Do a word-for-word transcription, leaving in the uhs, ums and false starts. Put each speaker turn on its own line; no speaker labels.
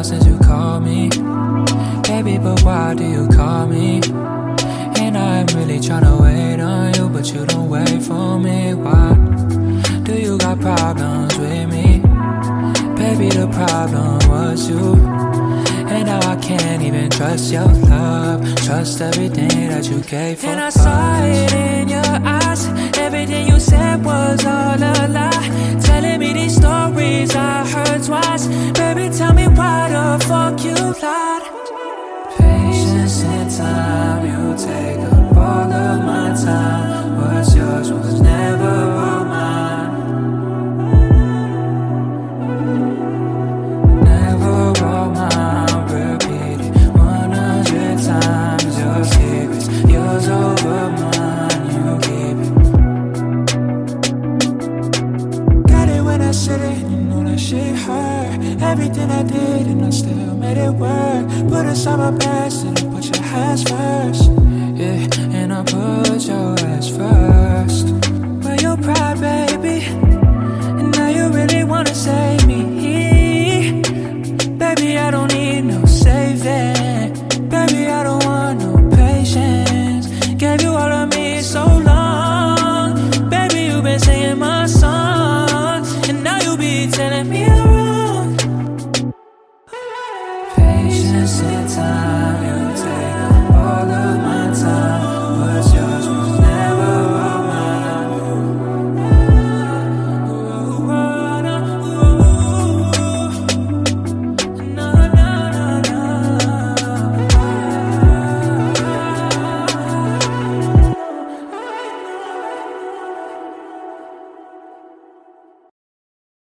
while since you called me. Baby, but why do you call me? And I'm really tryna wait on you, but you don't wait for me. Why? Do you got problems with me? Baby, the problem was you. And now I can't even trust your love, trust everything that you gave for us. And I saw it in your eyes, everything you said was all a lie. Telling me these stories I heard twice. Baby, tell me why the fuck you lied. Patience and time, you take up all of my time. What's yours was never all mine. Never all mine, repeat it one hundred times. Your secrets, yours over mine, you keep it. Got it when I said it, you know that shit hurt. Everything I did and I still made it work. Put aside my past and I put your ass first. Yeah, and I put your ass first. Where your pride, baby? And now you really wanna save me. Baby, I don't need no saving. Baby, I don't want no patience. Gave you all of me so long. Baby, you been singing my song, and now you be telling me I'm wrong. Patience and time.